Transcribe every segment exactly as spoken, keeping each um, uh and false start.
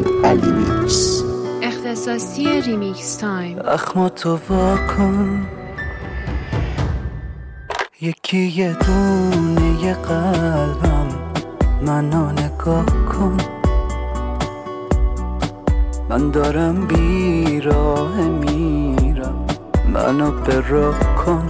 علی میکس. اختصاصی ریمیکس تایم. اخماتو واکن، یکی یه دونه یه قلبم، منو نگاه کن. من دارم بیراه میرم، منو براه کن.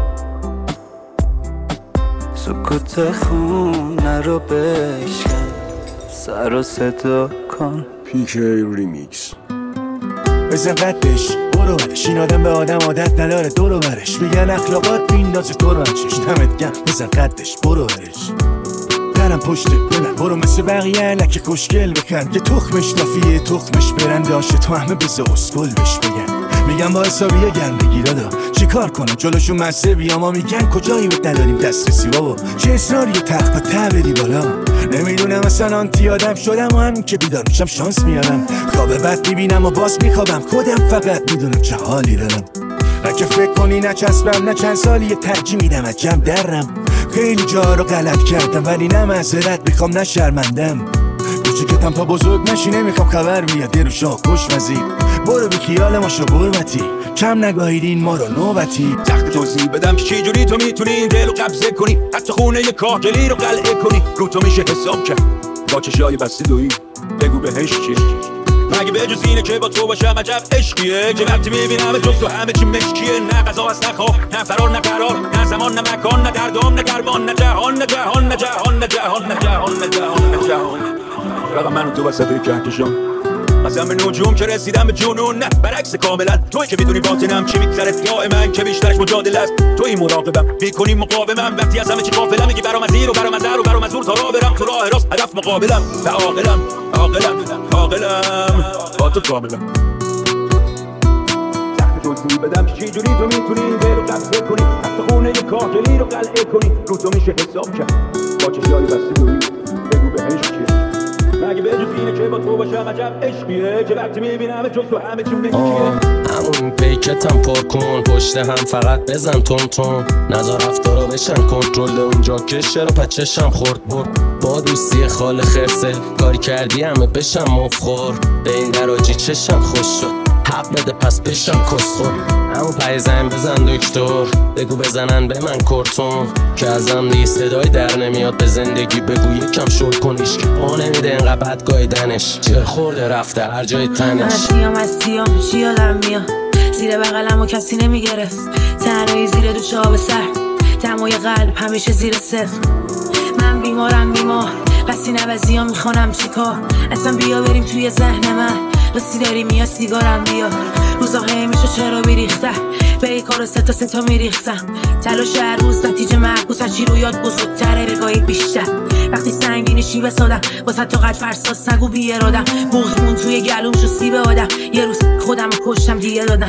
سکوت خونه رو بشکن، سر و صدا کن. پیک ریمیکس. بزن قدش برو برش، این آدم به آدم عادت نداره دورو برش. میگن اخلاقات بیندازه تو رو هنچش، دمت گم بزن قدش برو برش. درم پشته بلن برو مثل بقیه لکه کشگل بکن. که تخمش نافیه تخمش برنداشه، تو همه بزه اسکل بش بگن. میگن با حسابیه گرم بگیره دا چی کار کنم جلوشون مزه بیا. ما میگن کجایی بهت نداریم دسترسی بابا، چه اصراری تخت با ته بدی بالا. نمیدونم اصلا آنتی آدم شدم و همین که بیدار میشم شانس میارم. خواب بد میبینم و باز میخوابم، خودم فقط میدونم چه حالی دارم. اگه فکر کنی نچسبم نه چند سالی یه ترجیح میدم از جمع درم. خیلی جا رو غلط کردم ولی نه معذرت میخوام نه شرمندم. کوچیکتم تا بزرگ نشی نمیخوام خبر بیاد یه رو شاه خوشمزی. برو بی خیال ما شو برمتی، کم نگاهیدین ما رو نوبتی. تخت توضیح بدم که چی جوری تو میتونی این دل رو قبضه کنی، حتی خونه یه کاهگلی رو قلعه کنی. رو تو میشه حساب کرد با چشای بسته دویی، بگو بهش چیه. مگه به جز اینه که با تو باشم عجب عشقیه، که وقتی میبینم جز تو همه چی مشکیه. نه قضا هست نه خواب نه فرار نه قرار، نه زمان نه مکان نه دردام نه گرمان، نه جهان نه جهان نه جهان نه جهان نه جهان نه جهان نه جهان. فقط من و تو وسط کهکشان، مثلا به نجوم که رسیدم به جنون. نه برعکس کاملا توی که میدونی باطنم چی میگذره دائما، که بیشترش مجادله است. توی مراقبم میکنی مقاومم، وقتی از همه چی غافلم میگی برام از این و برام از در و برام از اون تا راه برم تو راه راست. هدف مقابلم و عاقلم عاقلم عاقلم با تو کاملم. تخت توضیح بدم که چی جوری تو میتونی این دل رو قبضه کنی، حتی خونه یه کاهگلی رو قلعه کنی. رو تو میشه حساب کرد با چشای بسته دویی، بگو بهش چیه. مگه به جز اینه که با تو باشم عجب عشقیه، که وقتی میبینم جز تو همه چی مشکیه. همون پیکتم پر کن، پشت هم فقط بزن تون تون. نظر رفتارا بشن کنترل اونجا که شروع پچشم خورد برد. با دوستی خال خرسه کاری کردی همه بشم مفخور. به این دراجی چشم خوش شد حق بده پس بشم کسخور. همون پای زن بزن دکتر، بگو بزنن به من کرتون. که ازم نیست صدای در نمیاد، به زندگی بگو یکم شل کنیش. که پا نمیده اینقدر بد گایدنش، چه خورده رفته هر جای تنش. من سیام از سیام چی یادم میاد، زیر بغلم و کسی نمیگرفت. تنهایی زیر دوش آب سر، دمای قلب همیشه زیر صفر. من بیمارم بیمار پس این عوضی ها میخوانم چی کار. اصلا بیا بریم توی ذهن من، رسی داریم یا سیگارم بیار. روزا همیشه چرا بیریختن، به ای کار ستا ستا میریختم. تلاش هر روز نتیجه معکوس، هرچی رو یاد بزرگتره بگاهی بیشتر. وقتی سنگینی شی بسادم واسه تا قد فرساس نگو بی ارادم. بغزمون توی گلوم شو سیب آدم، یه روز خودم رو کشتم دیگه دادم.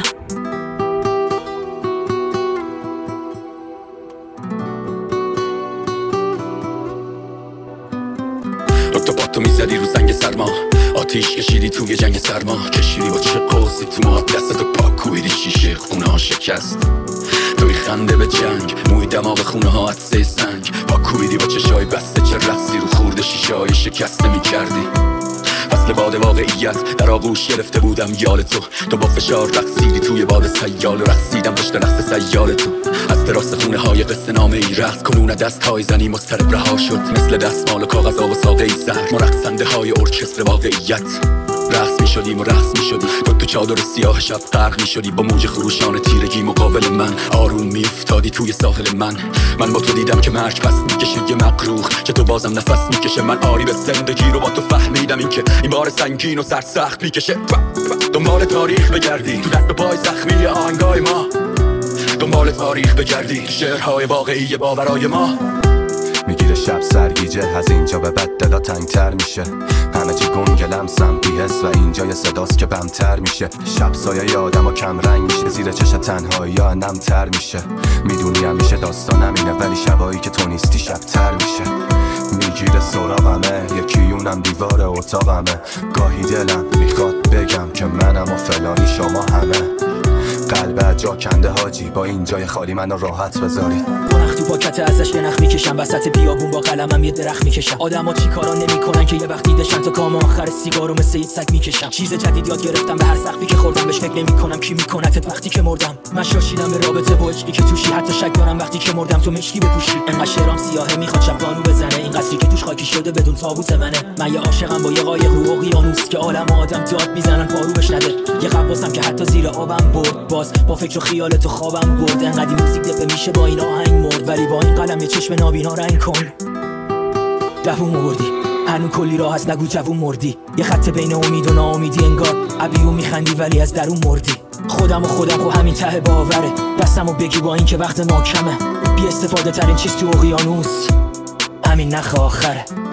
تو با تو میزدی رو زنگ سرما، آتیش کشیدی توی جنگ سرما. کشیدی با چه قوسی تو ما، دستتو پاکویدی شیشه خونه ها شکست. توی خنده به جنگ، موی دماغ خونه ها عطسه سنگ. پاکویدی با چشای بسته، چه رقصی رو خورده شیشه های شکسته میکردی. فصل باد واقعیت در آغوش گرفته بودم یال تو. تو با فشار رقصیدی توی باد سیال، رقصیدم پشت رقص سیال تو. از دراز خونه های قصه نامه ای رقص کنون دست های زنی مضطرب رها شد. مثل دستمال و کاغذ و ساقه ای سر، ما رقصنده های ارکستر واقعیت. رقص می شدیم و رقص می شدی، تو تو چادر سیاه شب غرق می شدی. با موج خروشان تیرگی مقابل من آروم می افتادی توی ساحل من. من با تو دیدم که مرگ پس می کشه یه مقروخ، که تو بازم نفس می کشه. من آری به زندگی رو با تو فهمیدم، این که این بار سنگین و سرسخت می کشه. دنبال تاریخ بگردی تو دست و پای زخمی آهنگای ما، دنبال تاریخ بگردی شعرهای واقعی باورای ما. میگیره شب سرگیجه، از اینجا به بعد دلا تنگتر میشه. همه چی گنگ لمسم بی‌حس و اینجا یه صداست که بمتر میشه. شب سایه یادم و کم رنگ میشه، زیر چش تنهایی ها نمتر میشه. میدونی همیشه داستانم اینه، ولی شبایی که تو نیستی شبتر میشه. میگیره سراغمه، یکی اونم دیوار اتاقمه. گاهی دلم میخواد بگم که منم و فلانی شما همه. قلبه جا کنده حاجی، با این جای خالی منو راحت بذاری. گناه تو پاکت ازش یه نخ میکشم، وسط بیابون با قلمم یه درخت میکشم. آدما چی کارا نمیکنن که یه وقت دیدشن تا کام آخر سیگارو مثل یه سگ میکشم. چیز جدید یاد گرفتم، به هر سختی که خوردم بهش فکر نمیکنم کی میکنتت وقتی که مردم. من شاشیدم به رابطه با عشقی که توشی، حتی شک دارم وقتی که مردم تو مشکی بپوشی. انقدر شعرام سیاهه میخواد شب قانو بزنه، این قصری که توش خاکی شده بدون تابوت منه. من یه عاشقم با یه قایق رو اقیانوس که عالم آدم داد میزنن پارو بش نده. یه قواصم که حتی زیر آبم برد، باز با فکر و خیال تو خوابم برد. انقدر موزیک دپه میشه با این آهنگ مرد، ولی با این قلم یه چشم نابینا رنگ کن. دووم مردی هنو کلی راه هست، نگو جوون مردی. یه خط بین امید و ناامیدی، انگار ابیو میخندی ولی از درون مردی. خودم و خودم خو همین ته باوره، دستمو بگی با این که وقت ما کمه. بی استفاده ترین چیز تو اقیانوس همین نخ آخره.